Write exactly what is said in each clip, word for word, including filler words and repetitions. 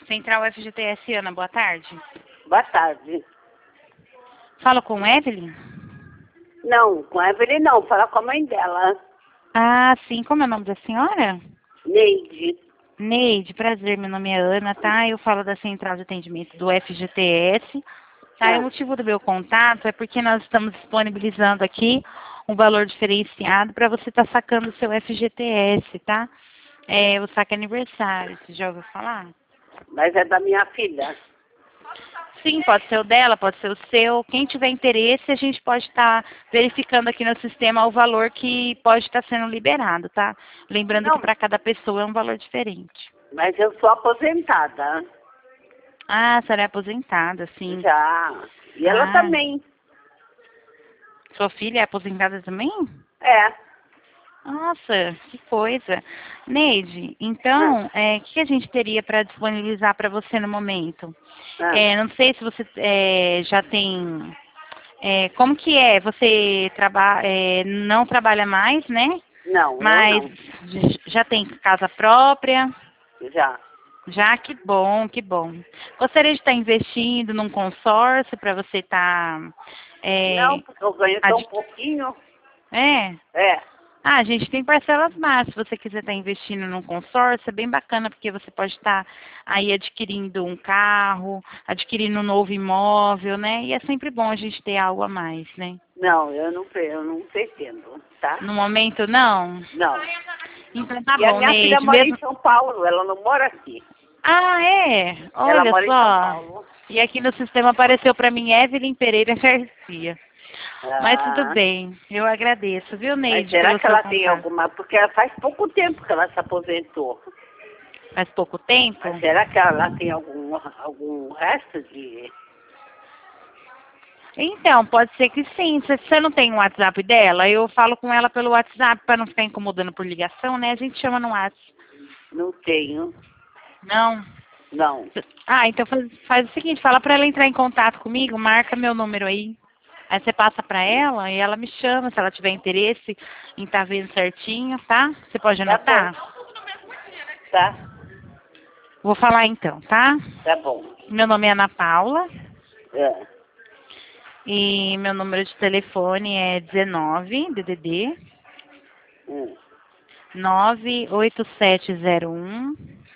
Central F G T S, Ana, boa tarde. Boa tarde. Falo com Evelyn? Não, com a Evelyn não, fala com a mãe dela. Ah, sim. Como é o nome da senhora? Neide. Neide, prazer. Meu nome é Ana, tá? Eu falo da Central de Atendimento do F G T S. Tá? Ah. E o motivo do meu contato é porque nós estamos disponibilizando aqui um valor diferenciado para você estar tá sacando o seu F G T S, tá? É o saque aniversário, você já ouviu falar? Mas é da minha filha. Sim, pode ser o dela, pode ser o seu. Quem tiver interesse, a gente pode estar tá verificando aqui no sistema o valor que pode estar tá sendo liberado, tá? Lembrando Não. que para cada pessoa é um valor diferente. Mas eu sou aposentada. Ah, a senhora é aposentada, sim. Já. E ela Ah, também. sua filha é aposentada também? É. Nossa, que coisa. Neide, então, Ah. é, o que a gente teria para disponibilizar para você no momento? Ah. É, não sei se você é, já tem... É, como que é? Você traba, é, não trabalha mais, né? Não, eu Mas não. já tem casa própria? Já. Já, que bom, que bom. Gostaria de estar investindo num consórcio para você estar... Não, é, porque eu ganho tão pouquinho. é? É. Ah, a gente tem parcelas máximas. Se você quiser estar investindo num consórcio, é bem bacana, porque você pode estar aí adquirindo um carro, adquirindo um novo imóvel, né? E é sempre bom a gente ter algo a mais, né? Não, eu não, pre- eu não pretendo, tá? No momento, não? Não. Então tá E a bom, minha filha Neide. mora Mesmo... em São Paulo, ela não mora aqui. Ah, é? Ela Olha mora em São só. Paulo. E aqui no sistema apareceu para mim Evelyn Pereira Garcia. Mas tudo Ah. bem, eu agradeço, viu, Mas Neide, será pelo que seu ela tem contato. alguma... Porque ela faz pouco tempo que ela se aposentou. Faz pouco tempo? Mas será que ela tem algum, algum resto de... Então, pode ser que sim. Se você não tem o WhatsApp dela, eu falo com ela pelo WhatsApp para não ficar incomodando por ligação, né? A gente chama no WhatsApp. Não tenho. Não? Não. Ah, então faz, faz o seguinte, fala para ela entrar em contato comigo, marca meu número aí. Aí você passa para ela e ela me chama se ela tiver interesse em estar vendo certinho, tá? Você pode Tá anotar? bom. Tá? Vou falar então, tá? Tá bom. Meu nome é Ana Paula É. e meu número de telefone é dezenove, D D D, Hum. nove oito sete zero um,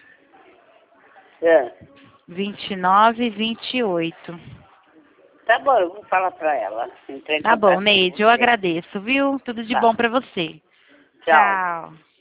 É. vinte e nove, vinte e oito. Tá bom, eu vou falar pra ela. Entrar em Tá bom, contato com Neide, eu você. agradeço, viu? Tudo de Tá. bom pra você. Tchau. Tchau.